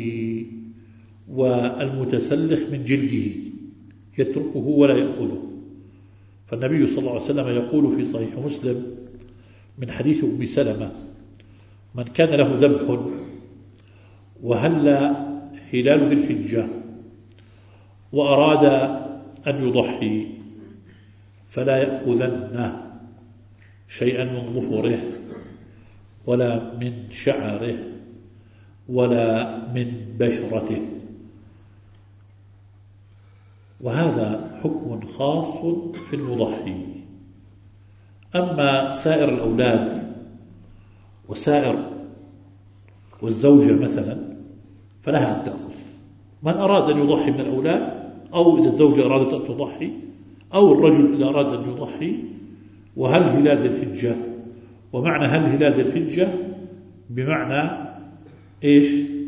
والمتسلخ من جلده، يتركه ولا يأخذه. فالنبي صلى الله عليه وسلم يقول في صحيح مسلم من حديث أم سلمة: من كان له ذبح وهل هلال ذي الحجة وأراد أن يضحي فلا يأخذن شيئا من ظفره ولا من شعره ولا من بشرته. وهذا حكم خاص في المضحي. أما سائر الأولاد والزوجة مثلا فلها أن تأخذ. من أراد أن يضحي من الأولاد، أو إذا الزوجة أرادت أن تضحي، أو الرجل إذا أراد أن يضحي. وهل هلال ذي الحجة، ومعنى هل هلال ذي الحجة بمعنى إيش؟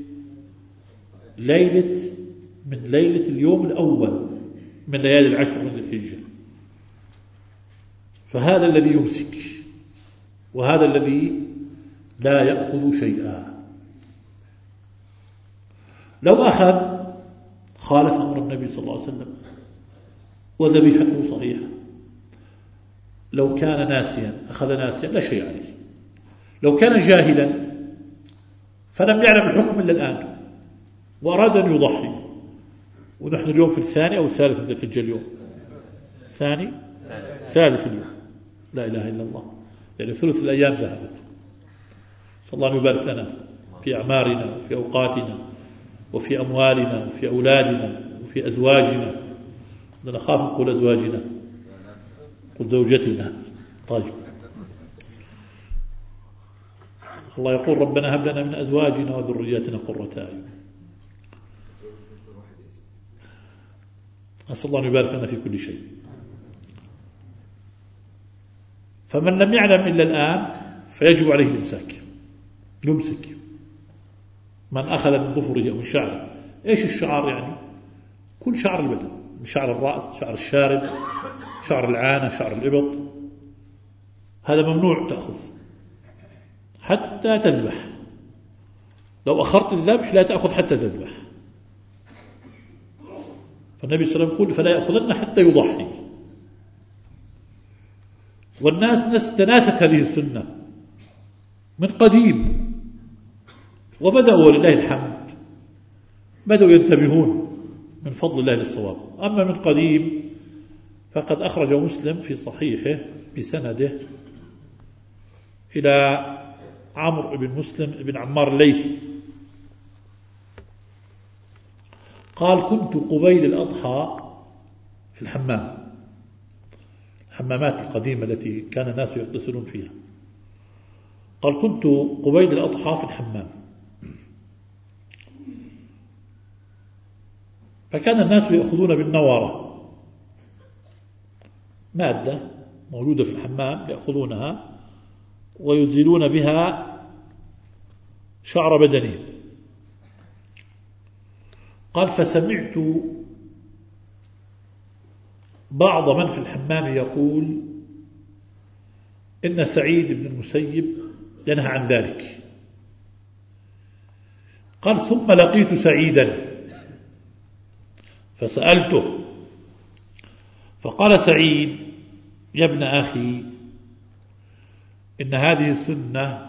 من ليلة اليوم الأول من ليالي العشر من ذي الحجة. فهذا الذي يمسك، وهذا الذي لا يأخذ شيئا. لو أخذ خالف أمر النبي صلى الله عليه وسلم وذبيحته صحيحة. لو كان ناسيا أخذ ناسيا لا شيء عليه. لو كان جاهلا فلم يعلم الحكم إلا الآن وأراد أن يضحي، ونحن اليوم في الثاني أو الثالث من ذي الحجة، اليوم ثالث اليوم، لا إله إلا الله، يعني ثلث الأيام ذهبت. صلى الله أن يبارك لنا في أعمارنا وفي أوقاتنا وفي أموالنا وفي أولادنا وفي أزواجنا. أنا أخاف نقول أزواجنا، قل زوجتنا. طيب، الله يقول ربنا هب لنا من أزواجنا وذرياتنا قرة أعين. أسأل الله أن يبارك لنا في كل شيء. فمن لم يعلم إلا الآن فيجب عليه الإمساك، يمسك. من أخذ من ظفره أو من شعره. إيش الشعر يعني؟ كل شعر البدن، من شعر الرأس، شعر الشارب، شعر العانة، شعر الإبط، هذا ممنوع تأخذ حتى تذبح. لو أخرت الذبح لا تأخذ حتى تذبح. فالنبي صلى الله عليه وسلم يقول فلا يأخذن حتى يضحي. والناس تناست هذه السنة من قديم، وبدأوا ولله الحمد بدأوا ينتبهون من فضل الله للصواب. أما من قديم فقد أخرج مسلم في صحيحه بسنده إلى عمرو بن مسلم بن عمار الليثي قال كنت قبيل الأضحى في الحمام، الحمامات القديمة التي كان الناس يغتسلون فيها. قال كنت قبيل الأضحى في الحمام، فكان الناس يأخذون بالنوارة، مادة موجودة في الحمام يأخذونها ويزيلون بها شعر بدنهم. قال فسمعت بعض من في الحمام يقول إن سعيد بن المسيب ينهى عن ذلك. قال ثم لقيت سعيدا فسألته فقال سعيد يا ابن أخي إن هذه السنة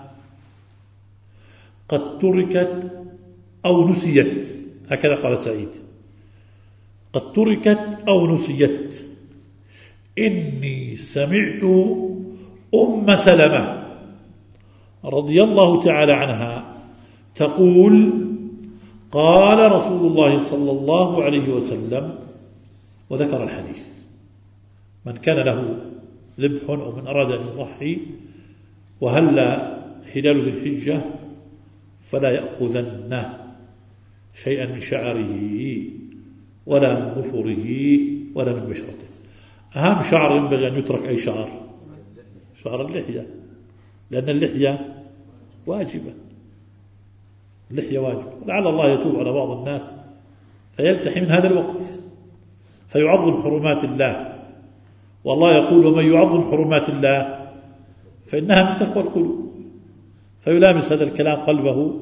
قد تركت أو نسيت، هكذا قال سعيد، قد تركت أو نسيت. إني سمعت أم سلمة رضي الله تعالى عنها تقول قال رسول الله صلى الله عليه وسلم، وذكر الحديث. من كان له ذبح أو من أراد أن يضحي وهل هلال ذي الحجة فلا يأخذن شيئا من شعره ولا من ظفره ولا من بشرته. أهم شعر ينبغي أن يترك أي شعر؟ شعر اللحية، لأن اللحية واجبة، اللحية واجبة. لعل الله يتوب على بعض الناس فيلتحي من هذا الوقت فيعظم حرمات الله. والله يقول ومن يعظم حرمات الله فإنها من تقوى القلوب. فيلامس هذا الكلام قلبه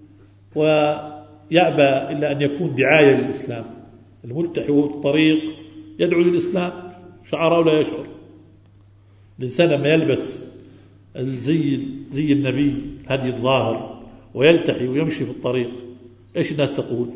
ويأبى إلا أن يكون دعاية للإسلام. الملتحي وهو الطريق يدعو للإسلام شعر أو لا يشعر. الإنسان لما يلبس زي النبي هدي الظاهر ويلتحي ويمشي في الطريق إيش الناس تقول؟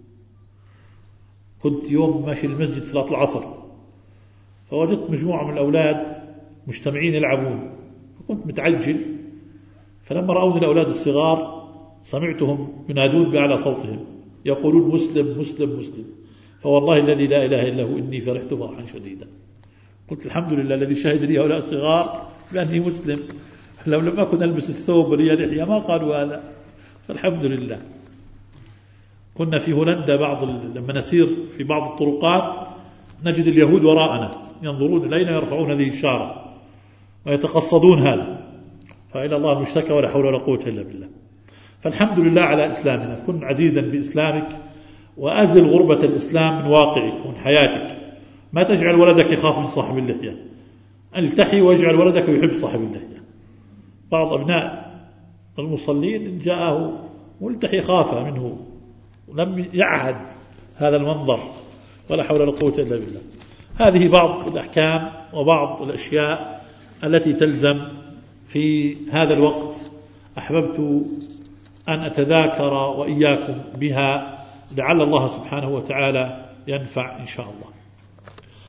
كنت يوم ماشي المسجد صلاة العصر فوجدت مجموعة من الأولاد مجتمعين يلعبون، فكنت متعجل، فلما رأوني الأولاد الصغار سمعتهم ينادون بأعلى صوتهم يقولون مسلم مسلم مسلم. فوالله الذي لا إله إلا هو إني فرحت فرحا شديدا. قلت الحمد لله الذي شهد لي هؤلاء الصغار بأني مسلم، لو لم أكن ألبس الثوب ولي لحية ما قالوا هذا، فالحمد لله. كنا في هولندا لما نسير في بعض الطرقات نجد اليهود وراءنا ينظرون إلينا يرفعون هذه الشارة ويتقصدون هذا، فإلى الله المشتكى ولا حول ولا قوة إلا بالله. فالحمد لله على إسلامنا. كن عزيزا بإسلامك وأزل غربة الإسلام من واقعك ومن حياتك. ما تجعل ولدك يخاف من صاحب اللحية، التحي واجعل ولدك يحب صاحب اللحية. بعض أبناء المصلين إن جاءه ملتحي خاف منه ولم يعهد هذا المنظر، ولا حول ولا قوة إلا بالله. هذه بعض الأحكام وبعض الأشياء التي تلزم في هذا الوقت، أحببت أن أتذاكر وإياكم بها، لعل الله سبحانه وتعالى ينفع إن شاء الله.